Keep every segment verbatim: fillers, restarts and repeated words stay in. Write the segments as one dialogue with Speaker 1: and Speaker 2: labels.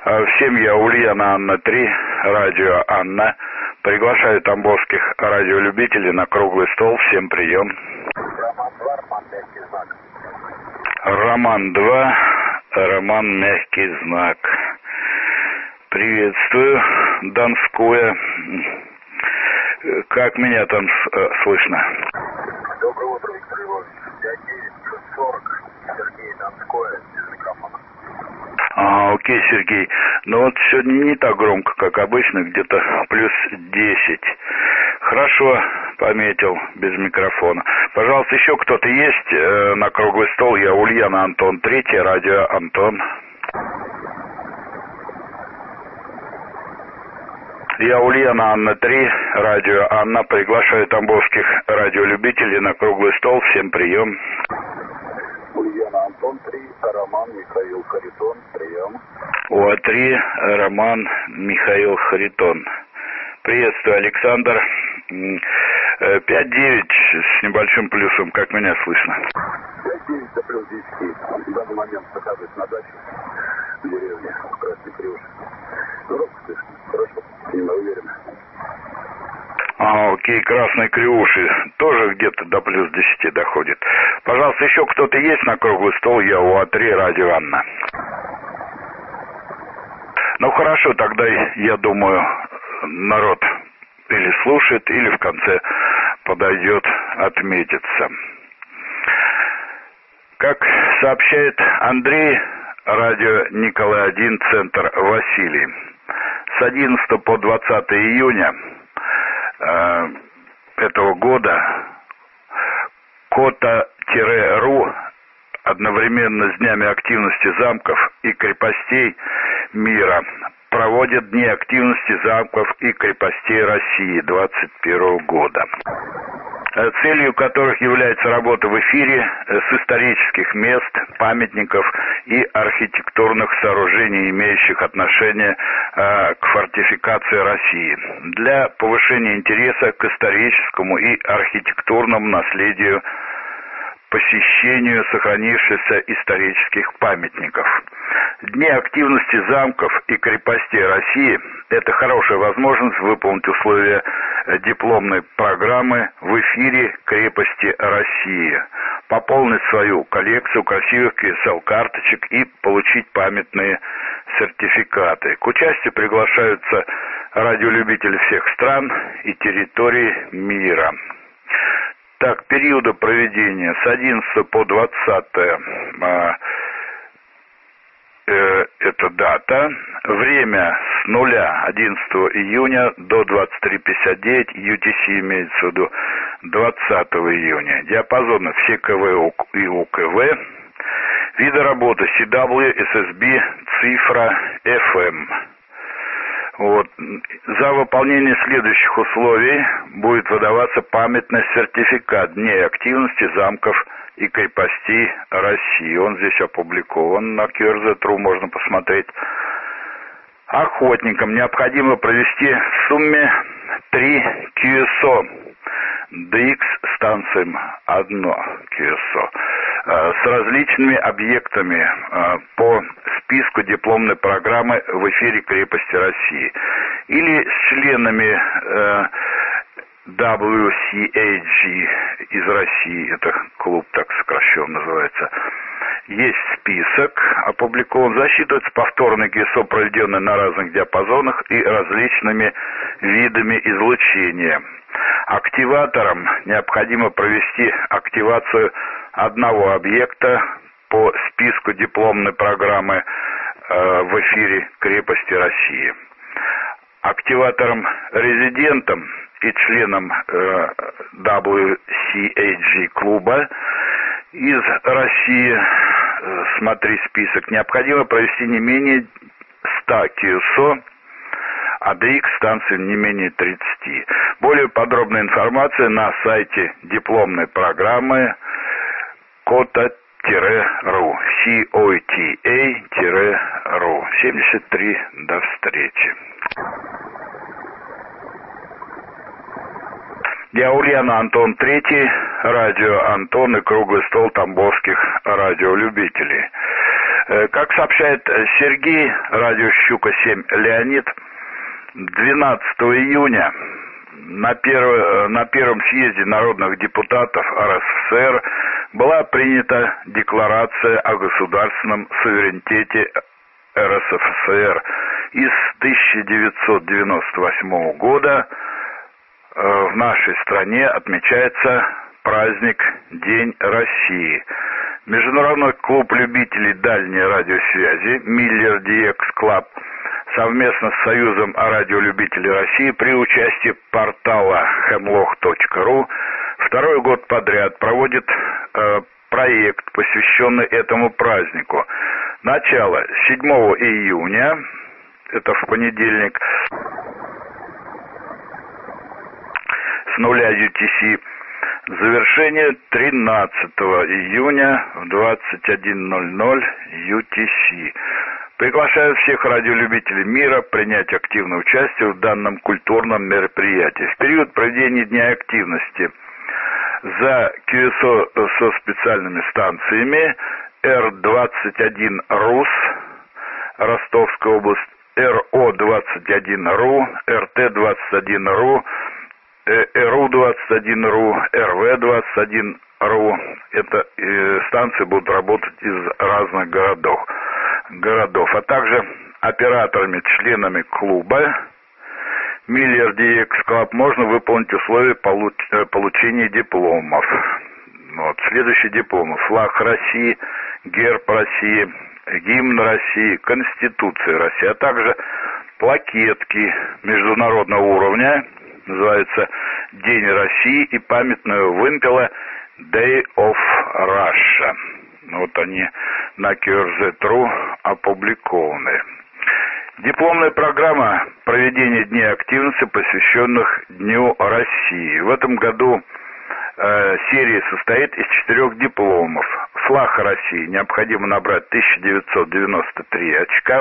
Speaker 1: Всем я Ульяна Анна три, радио Анна. Приглашаю тамбовских радиолюбителей на круглый стол. Всем прием. Роман два, Роман мягкий знак. Приветствую, Донское. Как меня там э, слышно?
Speaker 2: Доброе утро, Виктор Иванович. пять девять сорок, Сергей, Донское, без микрофона.
Speaker 1: А, окей, Сергей. Но вот сегодня не так громко, как обычно, где-то плюс десять. Хорошо, пометил, без микрофона. Пожалуйста, еще кто-то есть э, на круглый стол? Я Ульяна Антон три, радио Антон. Я Ульяна Анна три, радио Анна. Приглашаю тамбовских радиолюбителей на круглый стол. Всем прием.
Speaker 2: Ульяна Антон три, Роман Михаил Харитон. Прием.
Speaker 1: ОА три, Роман Михаил Харитон. Приветствую, Александр. пять девять с небольшим плюсом. Как меня слышно?
Speaker 2: пять девять до плюс десять. В данный момент нахожусь на даче в деревне Красный Крюш. Громко слышно. Хорошо. Немного уверенно.
Speaker 1: А, окей, Красный Крюши. Тоже где-то до плюс десяти доходит. Пожалуйста, еще кто-то есть на круглый стол? Я ОА три, радио Анна. Ну хорошо, тогда я думаю, народ или слушает, или в конце подойдет, отметится. Как сообщает Андрей, радио Николай один, центр Василий. С одиннадцатого по двадцатое июня э, этого года кота-ру одновременно с днями активности замков и крепостей мира проводят дни активности замков и крепостей России двадцать первого года, целью которых является работа в эфире с исторических мест, памятников и архитектурных сооружений, имеющих отношение э, к фортификации России, для повышения интереса к историческому и архитектурному наследию, посещению сохранившихся исторических памятников. Дни активности замков и крепостей России – это хорошая возможность выполнить условия дипломной программы в эфире «Крепости России», пополнить свою коллекцию красивых кью эс эл-карточек и получить памятные сертификаты. К участию приглашаются радиолюбители всех стран и территорий мира. Так, периода проведения с одиннадцатого по двадцатое э, э, это дата, время с нуля одиннадцатого июня до двадцать три пятьдесят девять, ю ти си имеется в виду двадцатого июня, диапазоны все ка вэ и у ка вэ, виды работы си дабл ю, эс эс би, цифра, эф эм. Вот. За выполнение следующих условий будет выдаваться памятный сертификат дней активности замков и крепостей России. Он здесь опубликован, на кью эр зет точка ру можно посмотреть. Охотникам необходимо провести в сумме три кью эс о, дэ икс станциям одно кью эс о, с различными объектами по списку дипломной программы в эфире «Крепости России» или с членами дабл ю си эй джи из России, это клуб так сокращенно называется. Есть список, опубликован, засчитывается повторный кью эс о, проведенный на разных диапазонах и различными видами излучения. Активаторам необходимо провести активацию одного объекта по списку дипломной программы э, в эфире «Крепости России». Активаторам-резидентам и членам э, дабл ю си эй джи клуба из России, э, смотри список, необходимо провести не менее ста кью эс о, а дэ икс станции не менее тридцати. Более подробная информация на сайте дипломной программы кота-ру, си о ти эй-ру. семьдесят три. До встречи. Я Ульяна Антон три, радио Антон и круглый стол тамбовских радиолюбителей. Как сообщает Сергей, радио Щука-семь Леонид, двенадцатого июня на, перв... на первом съезде народных депутатов эр эс эф эс эр была принята декларация о государственном суверенитете эр эс эф эс эр. И с тысяча девятьсот девяносто восьмого года в нашей стране отмечается праздник День России. Международный клуб любителей дальней радиосвязи Miller ди экс Club совместно с Союзом радиолюбителей России при участии портала хемлок точка ру второй год подряд проводит э, проект, посвященный этому празднику. Начало седьмого июня, это в понедельник, с нуля ю ти си. Завершение тринадцатого июня в двадцать один ноль ноль ю ти си. Приглашаю всех радиолюбителей мира принять активное участие в данном культурном мероприятии. В период проведения Дня активности за кью эс о со специальными станциями эр двадцать один РУС, Ростовская область, эр о двадцать один ру, эр тэ двадцать один ру, эр у двадцать один ру, эр вэ двадцать один ру. Это э, станции будут работать из разных городов, городов, а также операторами, членами клуба Miller ди экс Club можно выполнить условия получ, э, получения дипломов. Вот, следующие дипломы: флаг России, герб России, гимн России, Конституция России, а также плакетки международного уровня, называется День России, и памятного вымпела Day of Russia. Вот они на кью эр зет точка ру опубликованы. Дипломная программа проведения Дней активности, посвященных Дню России. В этом году э, серия состоит из четырех дипломов. Флаг России необходимо набрать тысяча девятьсот девяносто три очка.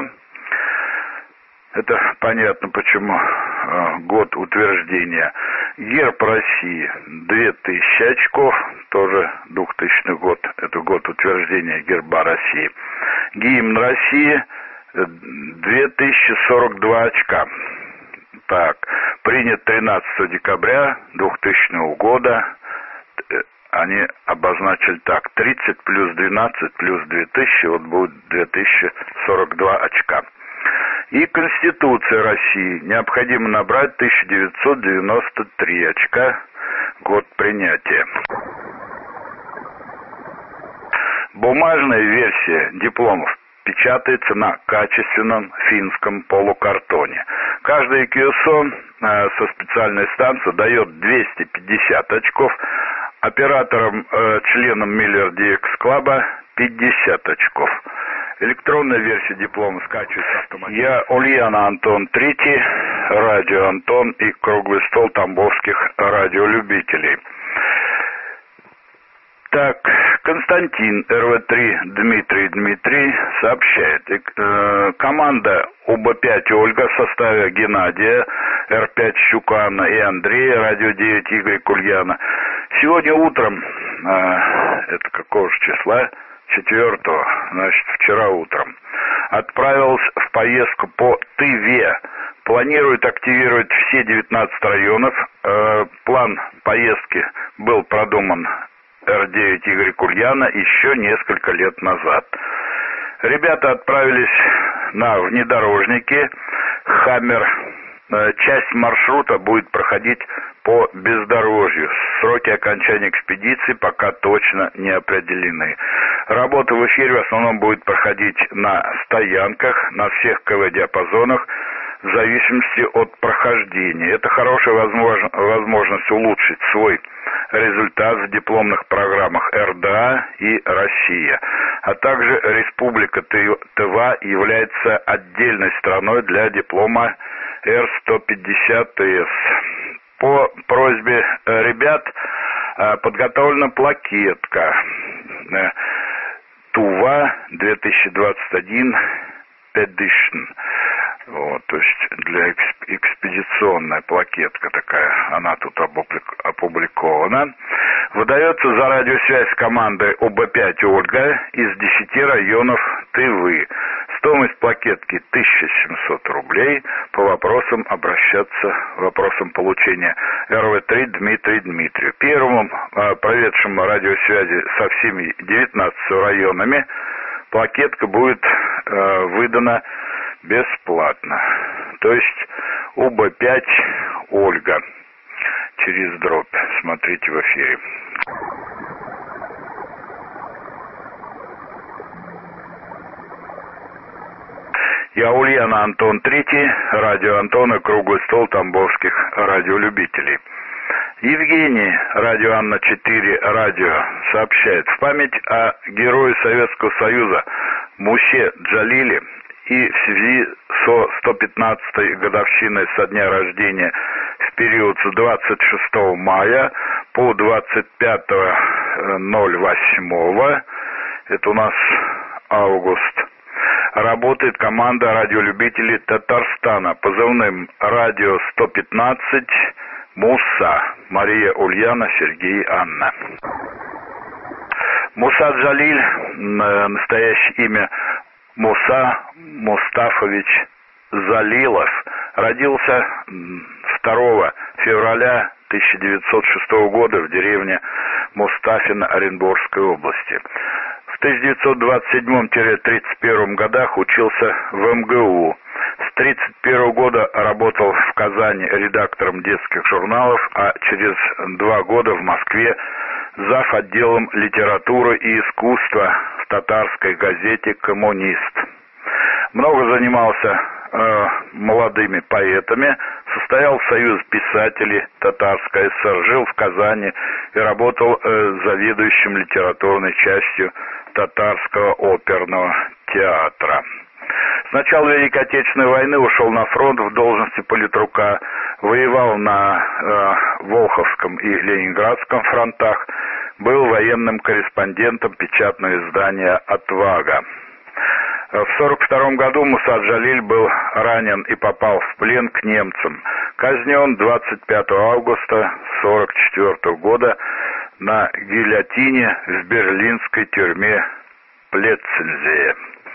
Speaker 1: Это понятно, почему э, год утверждения. Герб России две тысячи очков, тоже двухтысячный год, это год утверждения герба России. Гимн России две тысячи сорок два очка. Так, принят тринадцатого декабря двухтысячного года. Они обозначили так: тридцать плюс двенадцать плюс две тысячи, вот будет две тысячи сорок два очка. И Конституция России необходимо набрать тысяча девятьсот девяносто три очка, год принятия. Бумажная версия дипломов печатается на качественном финском полукартоне. Каждый кью эс о э, со специальной станции дает двести пятьдесят очков, операторам, э, членам Miller ди экс Club пятьдесят очков. Электронная версия диплома скачивается автоматически. Я Ульяна Антон Третий, радио Антон и круглый стол тамбовских радиолюбителей. Так, Константин, эр вэ три Дмитрий Дмитрий сообщает. Э, команда у бэ пять Ольга в составе Геннадия, эр пять Щукана и Андрея, радио девять Игорь Кульяна. Сегодня утром, э, это какого же числа? четвертого, значит, вчера утром, отправился в поездку по Тыве. Планирует активировать все девятнадцать районов. Э, план поездки был продуман эр девять Игоря Кульяна еще несколько лет назад. Ребята отправились на внедорожнике «Хаммер». Часть маршрута будет проходить по бездорожью. Сроки окончания экспедиции пока точно не определены. Работа в эфире в основном будет проходить на стоянках, на всех ка вэ-диапазонах, в зависимости от прохождения. Это хорошая возможно, возможность улучшить свой результат в дипломных программах эр дэ а и Россия. А также Республика Тыва является отдельной страной для диплома эр сто пятьдесят тэ эс. По просьбе ребят подготовлена плакетка Тува две тысячи двадцать один Edition. Вот, то есть для эксп- экспедиционная плакетка такая, она тут опублик- опубликована. Выдается за радиосвязь командой О Б пять «Ольга» из десяти районов Тывы. Стоимость плакетки тысяча семьсот рублей. По вопросам обращаться, вопросам получения Р В три Дмитрий Дмитрию. Первым э, проведшим радиосвязи со всеми девятнадцатью районами плакетка будет э, выдана бесплатно. То есть О Б пять «Ольга» через дробь. Смотрите в эфире. Я Ульяна, Антон Третий, радио Антона, круглый стол тамбовских радиолюбителей. Евгений, радио Анна четыре, радио, сообщает: в память о герое Советского Союза Мусе Джалиле и в связи со сто пятнадцатой годовщиной со дня рождения в период с двадцать шестого мая по двадцать пятое ноль восьмого, это у нас август, работает команда радиолюбителей Татарстана, позывным радио сто пятнадцать Муса, Мария, Ульяна, Сергей, Анна. Муса Джалиль, настоящее имя Муса Мустафович Залилов, родился второго февраля тысяча девятьсот шестого года в деревне Мустафино Оренбургской области. В тысяча девятьсот двадцать седьмом — тридцать первом годах учился в Эм Гэ У. С тридцать первого года работал в Казани редактором детских журналов, а через два года в Москве зав. Отделом литературы и искусства в татарской газете «Коммунист». Много занимался э, молодыми поэтами, состоял в Союзе писателей Татарской ССР, жил в Казани и работал э, заведующим литературной частью Татарского оперного театра. С начала Великой Отечественной войны ушел на фронт в должности политрука, воевал на э, Волховском и Ленинградском фронтах, был военным корреспондентом печатного издания «Отвага». В сорок втором году Муса Джалиль был ранен и попал в плен к немцам. Казнен двадцать пятого августа сорок четвёртого года на гильотине в берлинской тюрьме Плетцензее.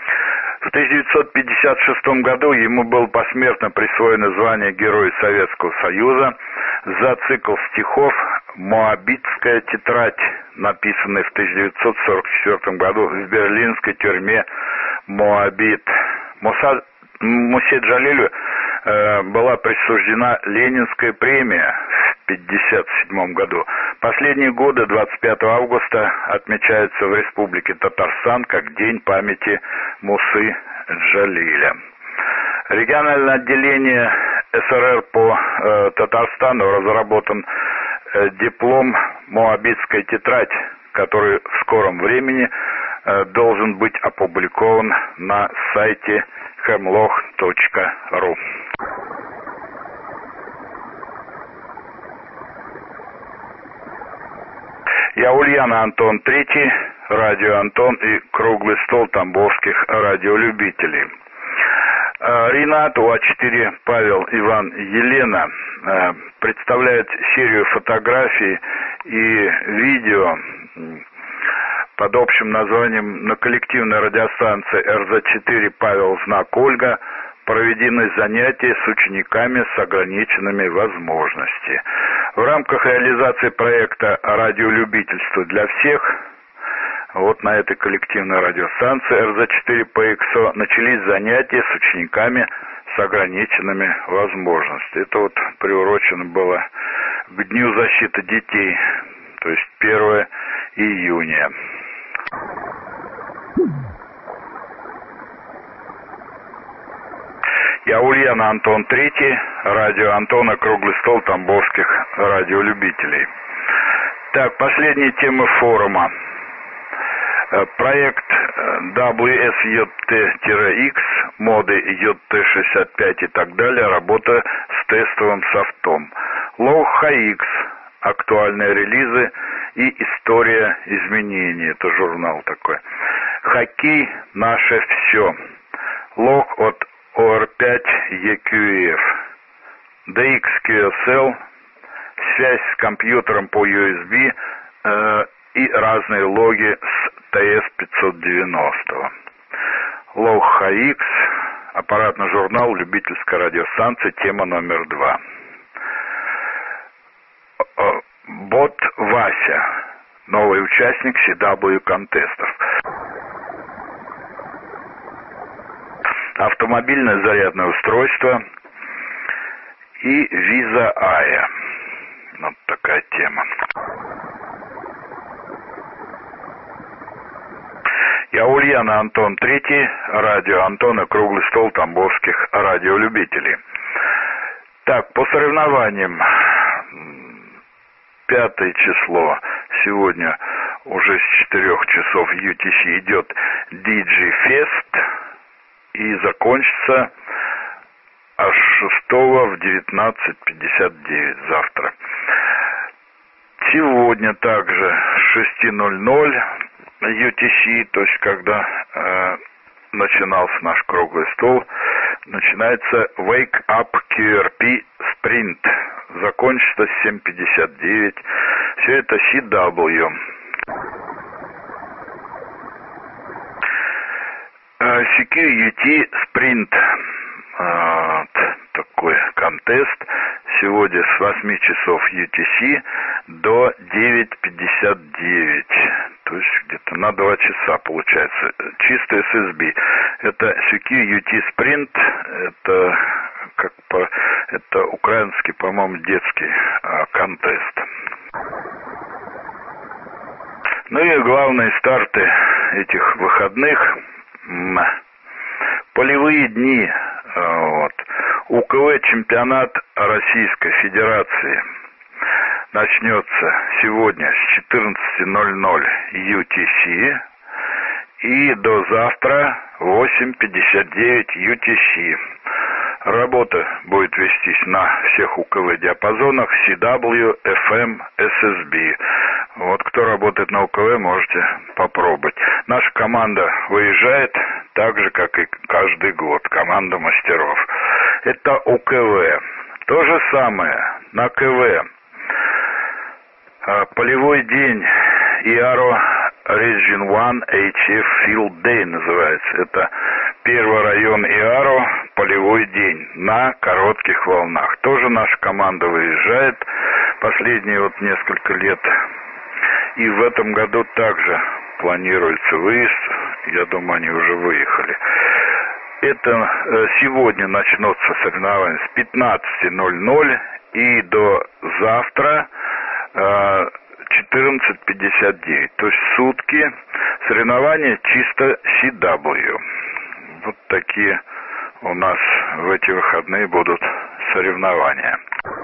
Speaker 1: В тысяча девятьсот пятьдесят шестом году ему было посмертно присвоено звание Героя Советского Союза за цикл стихов «Моабитская тетрадь», написанный в тысяча девятьсот сорок четвёртом году в берлинской тюрьме Моабит. Муса, Мусе Джалилю э, была присуждена Ленинская премия в пятьдесят седьмом году. Последние годы двадцать пятого августа отмечается в Республике Татарстан как День памяти Мусы Джалиля. Региональное отделение Эс Эр Эр по э, Татарстану разработан э, диплом «Моабитская тетрадь», который в скором времени э, должен быть опубликован на сайте хемлох точка ру. Я Ульяна, Антон Третий, радио Антон и круглый стол тамбовских радиолюбителей. Ренат, У А четыре, Павел, Иван, Елена представляют серию фотографий и видео под общим названием «На коллективной радиостанции Эр Зэ четыре Павел, знак Ольга» проведены занятия с учениками с ограниченными возможностями. В рамках реализации проекта «Радиолюбительство для всех» вот на этой коллективной радиостанции Эр Зэ четыре Пэ Икс О начались занятия с учениками с ограниченными возможностями. Это вот приурочено было к Дню защиты детей, то есть первого июня. Я Ульяна, Антон Третий, радио Антона, круглый стол тамбовских радиолюбителей. Так, последняя тема форума. Проект дабл ю эс ю ти икс, моды ю ти шестьдесят пять и так далее, работа с тестовым софтом. Лоха икс, актуальные релизы и история изменений, это журнал такой. Хоккей, наше все. Лог от О Эр пять и кью эф, ди икс кью эс эл, связь с компьютером по ю эс би э, и разные логи с тэ эс пятьсот девяносто. Лог эйч икс, аппаратный журнал, любительская радиостанция, тема номер два. Бот Вася, новый участник си дабл ю контестов. Автомобильное зарядное устройство и виза Ая. Вот такая тема. Я Ульяна, Антон Третий, радио Антон и круглый стол тамбовских радиолюбителей. Так, по соревнованиям, пятое число, сегодня уже с четырех часов ю ти си идет ди джей Fest и закончится аж шестого в девятнадцать пятьдесят девять завтра. Сегодня также с шести ноль-ноль ю ти си, то есть когда э, начинался наш круглый стол, начинается Wake Up кью ар пи Sprint, закончится с семь пятьдесят девять. Все это си дабл ю. си кью ю ти Sprint, э, такой контест, сегодня с восьми часов ю ти си до девять пятьдесят девять, то есть где-то на два часа получается, чисто эс эс би. Это си кью ю ти Sprint, это как по, это украинский, по-моему, детский а, контест. Ну и главные старты этих выходных, полевые дни, вот, у ка вэ чемпионат Российской Федерации начнется сегодня с четырнадцати ноль-ноль ю ти си и до завтра восемь пятьдесят девять ю ти си. Работа будет вестись на всех у ка вэ диапазонах си дабл ю, эф эм, эс эс би. Вот кто работает на у ка вэ, можете попробовать. Наша команда выезжает так же, как и каждый год. Команда мастеров. Это у ка вэ. То же самое на ка вэ. Полевой день Иаро Region один эйч эф Field Day называется. Это первый район Иаро, полевой день на коротких волнах. Тоже наша команда выезжает последние вот несколько лет. И в этом году также планируется выезд. Я думаю, они уже выехали. Это сегодня начнутся соревнования с пятнадцати ноль-ноль и до завтра четырнадцать пятьдесят девять. То есть сутки соревнования чисто си дабл ю. Вот такие у нас в эти выходные будут соревнования.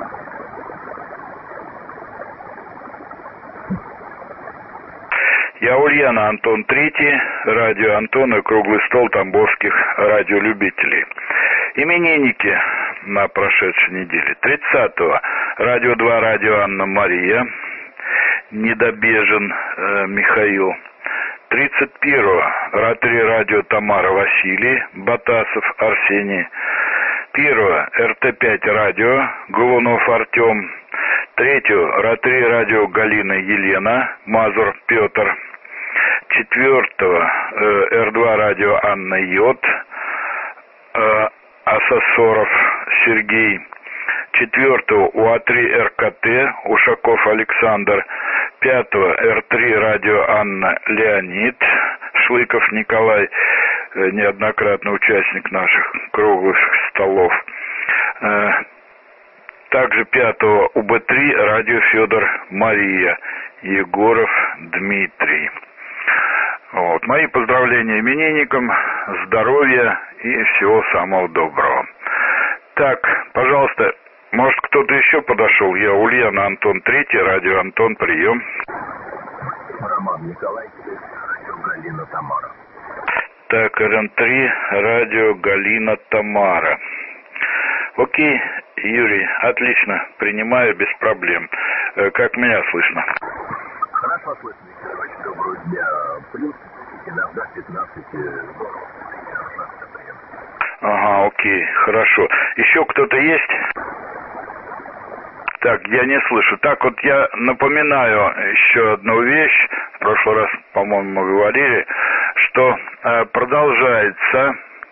Speaker 1: Я Ульяна, Антон Третий, радио Антон и круглый стол тамбовских радиолюбителей. Именинники на прошедшей неделе. тридцатого радио два, радио Анна Мария, Недобежен э, Михаил. тридцать первого РА-три радио Тамара Василий, Батасов Арсений. первого эр тэ пять радио Голунов Артем. третьего РА-три радио Галина Елена, Мазур Петр. четвертого э, эр два радио Анна Йод, э, Асасоров Сергей. четвертого УА-три эр ка тэ Ушаков Александр. пятого эр три радио Анна Леонид, Шлыков Николай, э, неоднократный участник наших круглых столов. Э, также пятого у бэ три радио Федор Мария, Егоров Дмитрий. Вот. Мои поздравления именинникам, здоровья и всего самого доброго. Так, пожалуйста, может кто-то еще подошел? Я Ульяна, Антон Третий, радио Антон, прием.
Speaker 2: Роман Николаевич, радио Галина Тамара.
Speaker 1: Так, эр эн три, радио Галина Тамара. Окей, Юрий, отлично, принимаю без проблем. Как меня слышно?
Speaker 2: Хорошо слышно, Виктор, очень доброго дня. Плюс иногда пятнадцать.
Speaker 1: Ага, Окей, хорошо. Еще кто-то есть? Так, я не слышу. Так, вот я напоминаю еще одну вещь. В прошлый раз, по-моему, мы говорили, что э, продолжается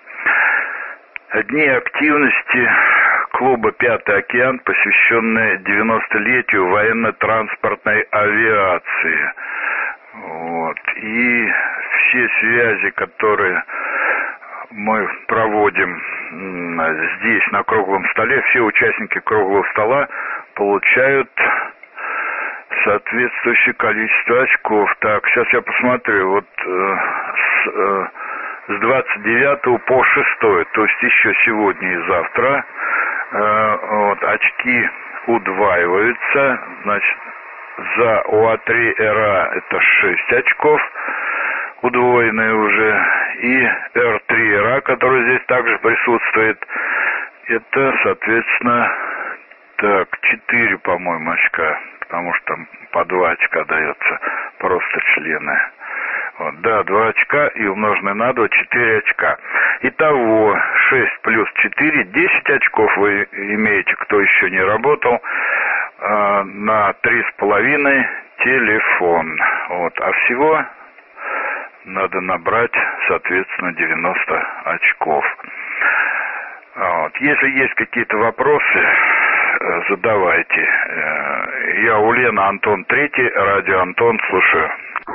Speaker 1: дни активности клуба «Пятый океан», посвященные девяностолетию военно-транспортной авиации. Вот. И все связи, которые мы проводим здесь, на круглом столе, все участники круглого стола получают соответствующее количество очков. Так, сейчас я посмотрю. Вот э, с, э, с двадцать девятого по шестое, то есть еще сегодня и завтра, э, вот, очки удваиваются. Значит, за УА три РА это шесть очков, удвоенные уже, и Р три РА, который здесь также присутствует, это, соответственно, так, четыре, по-моему, очка, потому что там по два очка дается просто члены. Вот, да, два очка и умноженное на два, четыре очка. Итого шесть плюс четыре, десять очков вы имеете, кто еще не работал, э, на три с половиной телефон. Вот, а всего надо набрать, соответственно, девяносто очков. Вот. Если есть какие-то вопросы, задавайте. Я у Лены, Антон Третий, радио Антон, слушаю.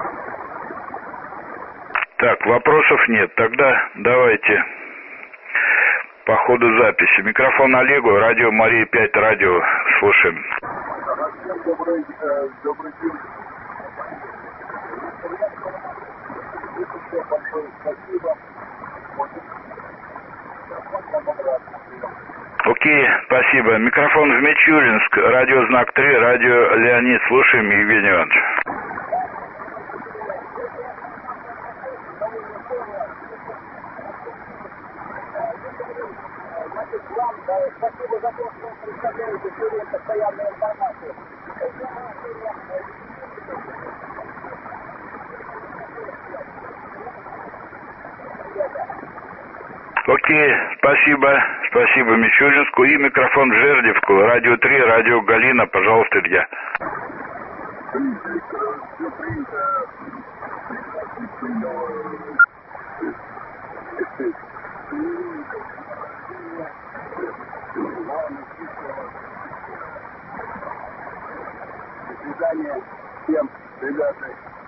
Speaker 1: Так, вопросов нет. Тогда давайте по ходу записи. Микрофон Олегу, радио Мария пять, радио, слушаем.
Speaker 2: Добрый, добрый день. Большое спасибо.
Speaker 1: Окей, спасибо. Микрофон в Мичуринск, радио Знак три, радио Леонид. Слушаем, Евгений Иванович.
Speaker 2: Спасибо за то, что вы представляете сегодня постоянную информацию.
Speaker 1: Окей, спасибо, спасибо Мичуринску. И микрофон в Жердевку, радио три, радио Галина, пожалуйста, Илья.
Speaker 2: До свидания всем, ребята.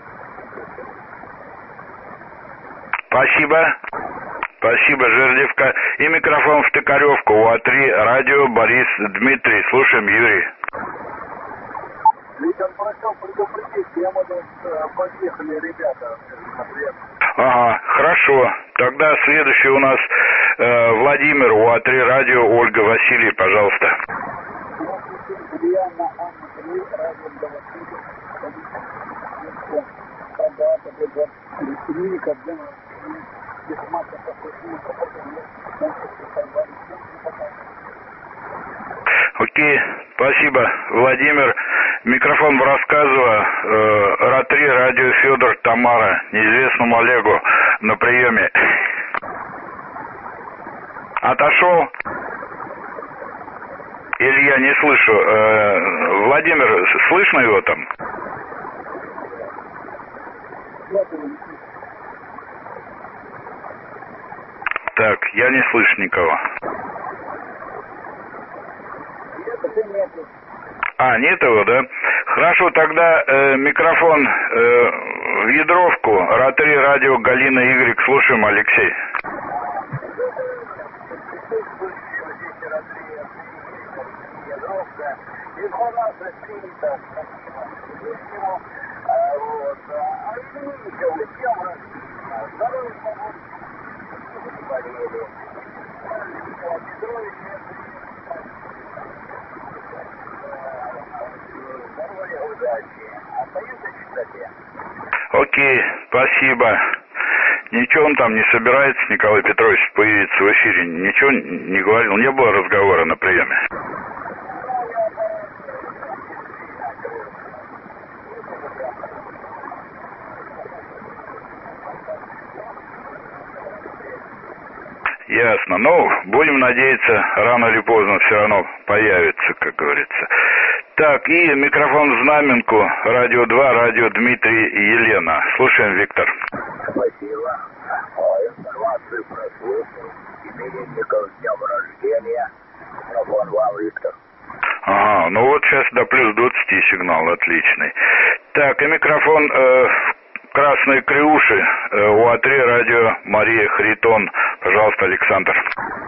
Speaker 1: Спасибо. Спасибо, Жердевка. И микрофон в Токаревку, УА три, радио Борис Дмитрий. Слушаем, Юрий.
Speaker 2: Виктор просил предупредить, я буду, подъехали ребята.
Speaker 1: Ага, хорошо. Тогда следующий у нас э, Владимир, УА три, радио Ольга Василий, пожалуйста. Окей, спасибо, Владимир. Микрофон в Рассказово, э, РА три, радио Федор, Тамара, неизвестному Олегу на приеме. Отошел? Или я не слышу? Э, Владимир, слышно его там? Так, я не слышу никого. А, нет его, да? Хорошо, тогда э, микрофон э, в Ядровку, РА три, радио Галина Y, слушаем, Алексей. Окей, спасибо. Ничего он там не собирается, Николай Петрович, появиться в эфире? Ничего не говорил? Не было разговора на приеме? Ясно. Ну, будем надеяться, рано или поздно все равно появится, как говорится. Так, и микрофон в знаменку. Радио два, радио Дмитрий и Елена. Слушаем, Виктор.
Speaker 2: Спасибо. Информацию прослушал. Именинников с днем рождения. Микрофон вам, Виктор.
Speaker 1: Ага, ну вот сейчас до плюс двадцати сигнал отличный. Так, и микрофон э, Красной Крюши, э, УА-три, радио Мария Харитон. Пожалуйста, Александр.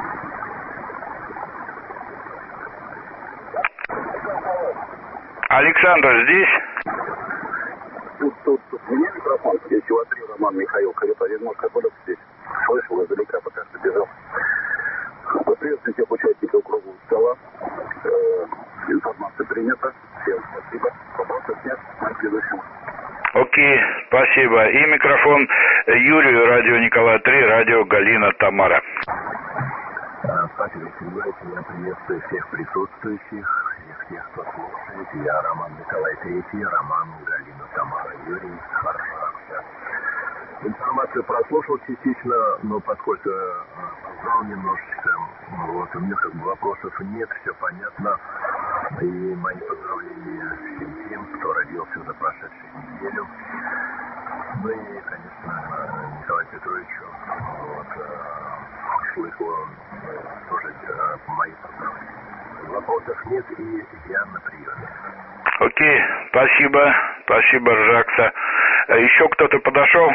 Speaker 1: Александр здесь?
Speaker 2: Тут, тут, тут мне микрофон, здесь УА-три, Роман Михаил Харитон. Я немножко отвлек здесь. Слышал издалека, пока что бежал. Приветствую всех участников круглого стола. Э, информация принята. Всем спасибо. Вопросов нет. Мы к следующему.
Speaker 1: Окей, спасибо. И микрофон Юрию, радио Николай-три, радио Галина Тамара.
Speaker 2: Спасибо, Сергей. Я приветствую всех присутствующих, всех тех, кто слушает. Я Роман Николай Третий, Роман, Галина Тамара, Юрий. Хорошо. Информацию прослушал частично, но поскольку познал немножечко, вот, у меня как бы вопросов нет, все понятно. И мои поздравления всем тем, кто родился за прошедшую неделю. Ну и, конечно, Николаю Петровичу, вот, Шлыкову, тоже мои поздравления. Вопросов нет, и я на приеме.
Speaker 1: Окей, спасибо, спасибо, Ржакса. Еще кто-то подошел?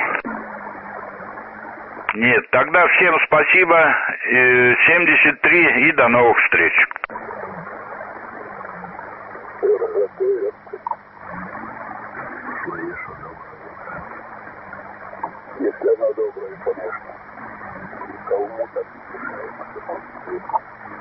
Speaker 1: Нет, тогда всем спасибо, семьдесят три и до новых встреч.
Speaker 2: Если она добрая, конечно. Кому-то